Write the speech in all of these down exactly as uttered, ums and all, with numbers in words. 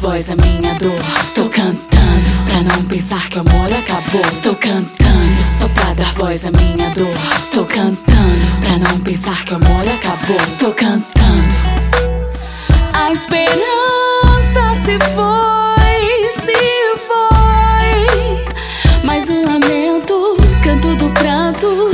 voz a minha dor. Estou cantando pra não pensar que o amor acabou. Estou cantando só pra dar voz à minha dor. Estou cantando pra não pensar que o amor acabou. Estou cantando. A esperança se foi, se foi. Mais um lamento, canto do pranto.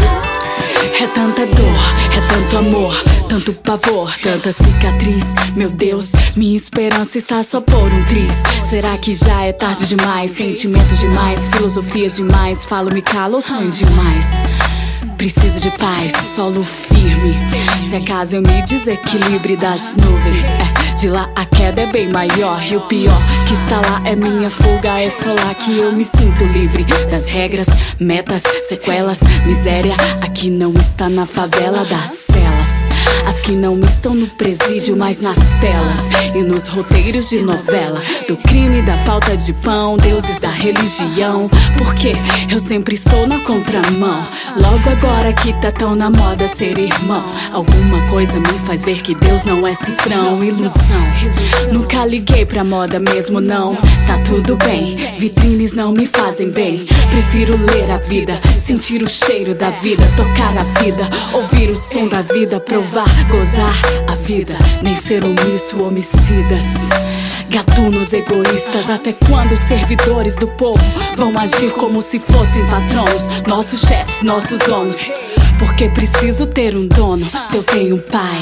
É tanta dor, é tanto amor, tanto pavor, tanta cicatriz. Meu Deus, minha esperança está só por um triz. Será que já é tarde demais? Sentimentos demais, filosofias demais. Falo, me calo, sonhos demais. Preciso de paz, solo firme. Se acaso eu me desequilibre das nuvens, é, de lá a queda é bem maior. E o pior que está lá é minha fuga. É só lá que eu me sinto livre das regras, metas, sequelas, miséria. Aqui não está na favela das celas. As que não estão no presídio, mas nas telas e nos roteiros de novela. Do crime, da falta de pão, deuses da religião. Porque eu sempre estou na contramão. Logo agora que tá tão na moda ser irmão. Alguma coisa me faz ver que Deus não é cifrão. Ilusão, nunca liguei pra moda mesmo não. Tá tudo bem, vitrines não me fazem bem. Prefiro ler a vida, sentir o cheiro da vida, tocar a vida, ouvir o som da vida, provar, gozar a vida, nem ser omisso, homicidas, gatunos egoístas. Até quando servidores do povo vão agir como se fossem patrões, nossos chefes, nossos donos? Porque preciso ter um dono se eu tenho um pai.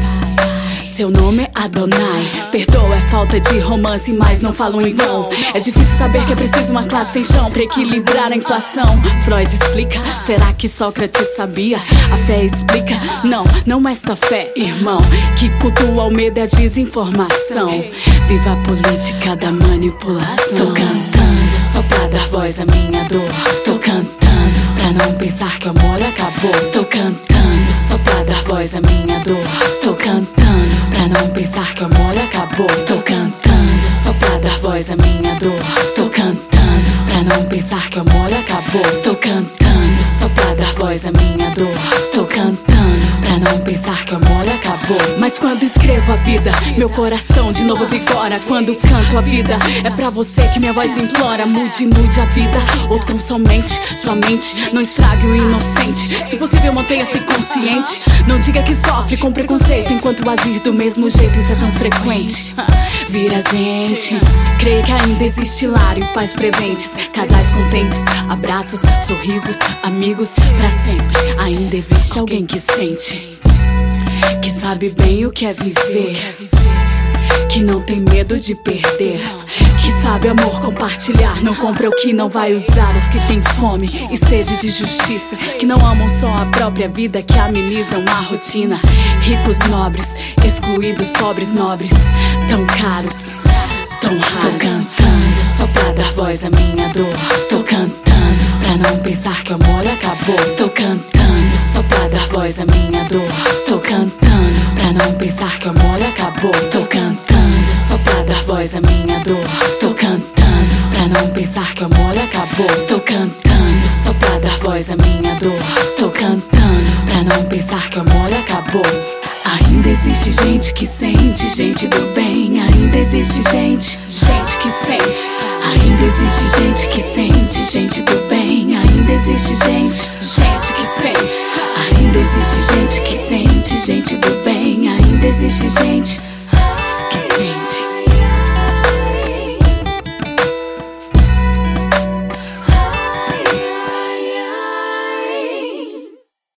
Seu nome é Adonai. Perdoa, é falta de romance, mas não falo em vão. É difícil saber que é preciso uma classe sem chão pra equilibrar a inflação. Freud explica, será que Sócrates sabia? A fé explica, não, não esta fé, irmão, que cultua o medo e a desinformação. Viva a política da manipulação. Estou cantando só pra dar voz à minha dor. Estou cantando pra não pensar que o amor acabou. Estou cantando só pra dar voz à minha dor. Estou cantando pra não pensar que o amor acabou. Estou cantando só pra dar voz à minha dor. Estou cantando pra não pensar que o amor acabou. Estou cantando só pra dar voz à minha dor. Estou cantando pra não pensar que o amor acabou. Mas quando escrevo a vida, meu coração de novo vigora. Quando canto a vida, é pra você que minha voz implora. Mude, mude a vida, ou tão somente sua mente. Não estrague o inocente, se possível mantenha-se consciente. Não diga que sofre com preconceito enquanto agir do mesmo jeito, isso é tão frequente. Vira gente, creia que ainda existe lar e paz presentes. Casais contentes, abraços, sorrisos, amigos pra sempre. Ainda existe alguém que sente, que sabe bem o que é viver, que não tem medo de perder, que sabe amor compartilhar, não compra o que não vai usar. Os que têm fome e sede de justiça, que não amam só a própria vida, que amenizam a rotina. Ricos nobres, excluídos pobres nobres, tão caros, tão raros. Estou cantando só pra dar voz à minha dor. Estou cantando pra não pensar que o amor acabou. Estou cantando só pra dar voz à minha dor. Estou cantando pra não pensar que o amor acabou. Estou cantando só pra dar voz à minha dor. Estou cantando pra não pensar que o amor acabou. Estou cantando só pra dar voz à minha dor. Estou cantando pra não pensar que o amor acabou. Ainda existe gente que sente, gente do bem. Ainda existe gente, gente que sente. Ainda existe gente que sente, gente do bem. Ainda existe gente, gente que sente. Ainda existe gente que sente, gente do bem. Ainda existe gente